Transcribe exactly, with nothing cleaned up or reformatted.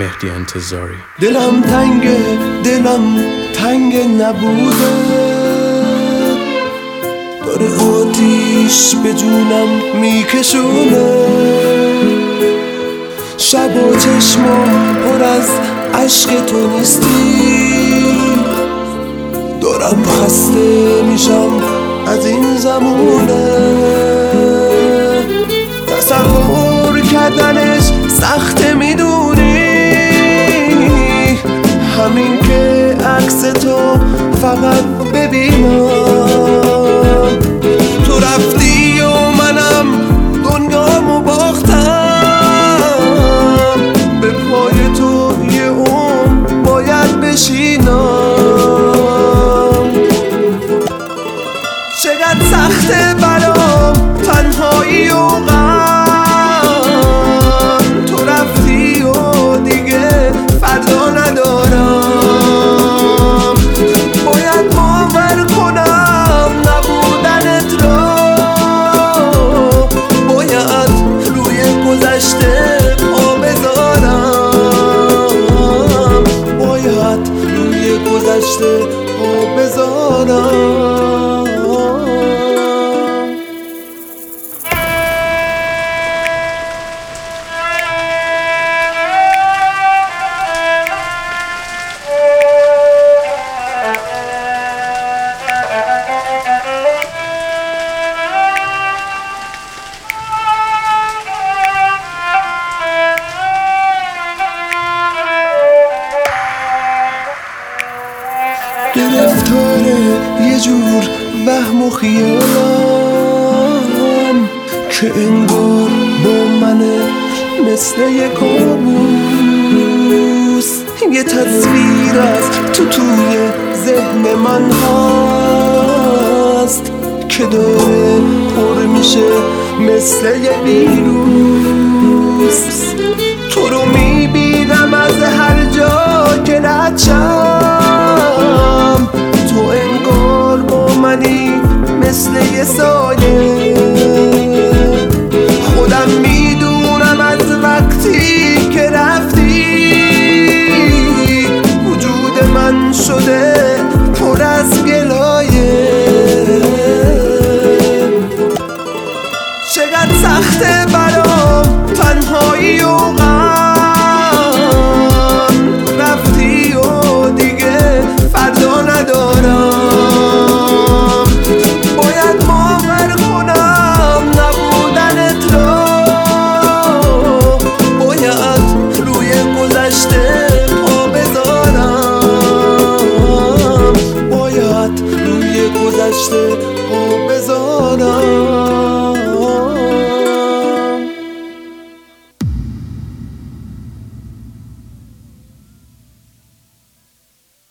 مهدی انتظاری. دلم تنگه، دلم تنگ نبوده، داره آتیش به جونم میکشونه، شب و چشمم پر از عشق تو نیستی، دارم خسته میشم از این زمونه، تصور کردنش سخته میدونی، همین که عکس تو فقط ببینم، تو رفتی و منم دنیامو باختم، به پای تو یه عمر باید بشینم، چقدر سخته برام تنهایی و غم، تو رفتی و دیگه فردا ندارم، باید باور کنم نبودنت رو، باید روی گذشته پا بذارم، باید روی گذشته پا بذارم. گرفتاره یه جور وهم و خیالم که انگار با منه مثل یه کابوس، یه تصویر از تو توی ذهن من هست که داره پر میشه مثل یه ویروس، تو رو میبینم از هر جا که رد شم، تو انگار با منی مثل یه سایه، خودم میدونم از وقتی که رفتی وجود من شده پر از گلایه، چقدر سخته برام تنهایی و غم، رفتی و دیگه فردا ندارم، باید باور کنم نبودنت رو، باید روی گذشته پا بذارم، باید روی گذشته پا بذارم.